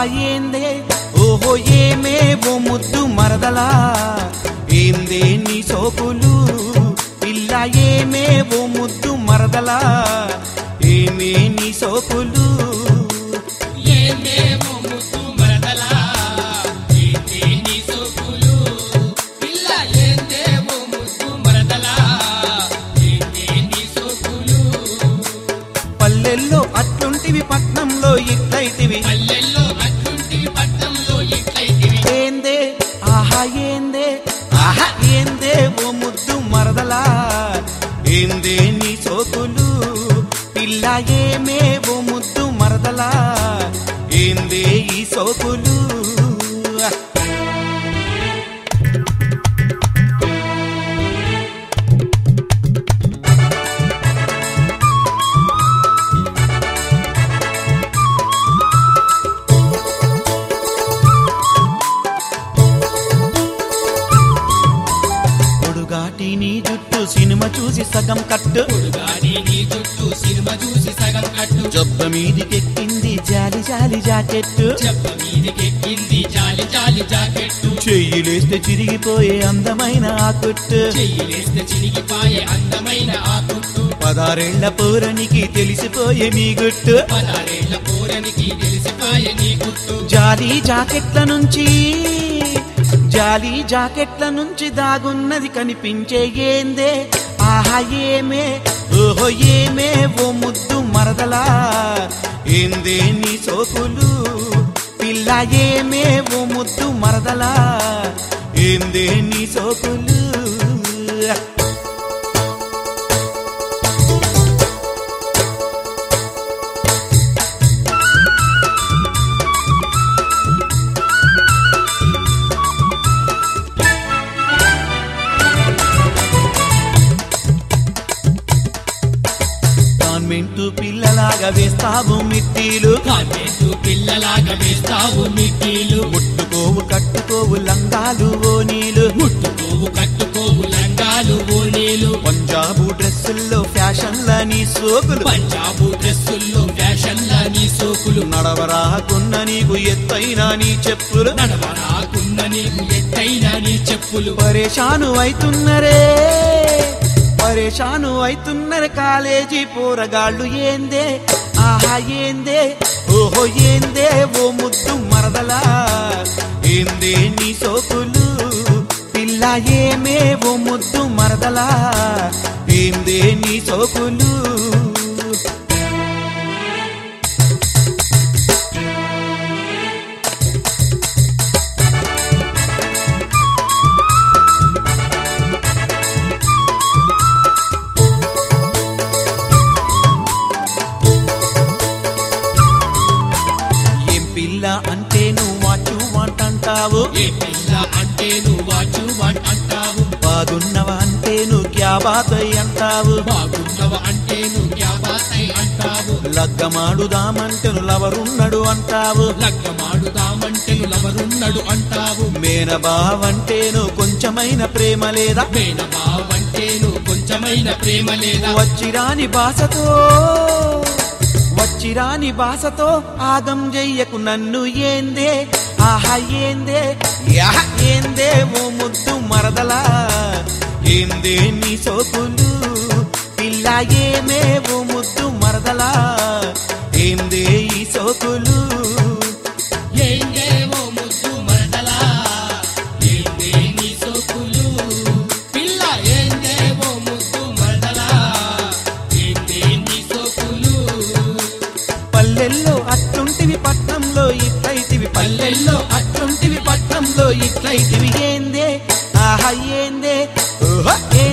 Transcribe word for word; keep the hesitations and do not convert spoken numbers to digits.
ఏందే ఓహో ఏమే ఓ ముద్దు మరదలా ఏందే నీ సోకులు పిల్ల ఏమే ఓ ముద్దు మరదలా ఏమే నీ సోకులు పల్లెల్లో అట్లుంటివి పట్నంలో ఇట్లయితివి ఏందే ఆహా ఏందే ఆహా ఏందే ఓ ముద్దు మరదలా ఏందే నీ సోకులు పిల్ల ఏమే ఓ ముద్దు మరదలా ఏందే ఈ సోకులు నీ జుట్టు సినిమా చూసి సగం కట్టు సినిమా చూసి సగం కట్టు జబ్బ మీదికెక్కింది జాలి జాలి జాకెట్టు జబ్బ మీదికెక్కింది జాలి జాలి జాకెట్టు చెయ్యిలేస్తే చిరిగిపోయే అందమైన ఆ కుట్టు చెయ్యిలేస్తే చిరిగిపోయే అందమైన ఆ కుట్టు పదారేళ్ల పూరనికి తెలిసిపోయే మీ గుట్టు పదారేళ్ల పూరనికి తెలిసిపోయే నీ గుట్టు జాలి జాకెట్ల నుంచి జాలి జాకెట్ల నుంచి దాగున్నది కనిపించే ఏందే ఆహా ఏమే ఓహో ఏమే ఓ ముద్దు మరదలా ఏందే నీ సోకులు పిల్ల ఏమే ఓ ముద్దు మరదలా ఏందే నీ సోకులు కాన్వెంటు పిల్లలాగా వేస్తావు మిట్టీలు కాన్వెంటు పిల్లలాగా వేస్తావు మిట్టీలు ముట్టుకోవు కట్టుకోవు లంగాలు ఓనీలు ముట్టుకోవు కట్టుకోవు లంగాలు ఓనీలు పంజాబు డ్రెస్సుల్లో ఫ్యాషన్ల నీ సోకులు పంజాబు డ్రెస్సుల్లో ఫ్యాషన్ల నీ సోకులు నడవరాకున్న నీకు ఎత్తైన నీ చెప్పులు నడవరాకున్న నీకు ఎత్తైన నీ చెప్పులు పరేషాను అయితున్నరే పరేషాను అయితున్నరే కాలేజీ పోరగాళ్ళు ఏందే ఆహా ఏందే ఓహో ఏందే ఓ ముద్దు మరదలా ఏందే నీ సోకులు పిల్ల ఏమే ఓ ముద్దు మరదలా ఏందే నీ సోకులు అంటే నువ్వు వాచు అంటావు ఏ పిల్ల అంటే నువ్వు వాచు అంటావు బాగున్నవా అంటే నువ్వు క్యా బాత్ అంటావు బాగున్నవా అంటే నువ్వు క్యా బాత్ అంటావు లగ్గమాడుదామంటే లవరున్నడు అంటావు లగ్గమాడుదామంటే లవరున్నడు అంటావు మేనబావంటే నువ్వు కొంచెమైన ప్రేమ లేదా మేనబావంటే నువ్వు కొంచెమైన ప్రేమ లేదా వచ్చిరాని భాషతో వచ్చిరాని భాషతో ఆగం చెయ్యకు నన్ను ఏందే ఆహా ఏందే యాహ్ ఏందే ఓ ముద్దు మరదలా ఏందే నీ సోకులు పిల్ల ఏమే ఓ ముద్దు మరదలా ఏందే ఈ సోకులు ఏందే ఓ ముద్దు మరదలా ఏందే నీ సోకులు పిల్ల ఏందే ఓ ముద్దు మరదలా ఏందే నీ సోకులు పల్లెల్లో అట్లుంటివి పట్నంలో ఇట్లయితివి పల్లెల్లో అట్లుంటివి పట్నంలో ఇట్లయితివి ఏందే ఆహా ఏందే ఓహో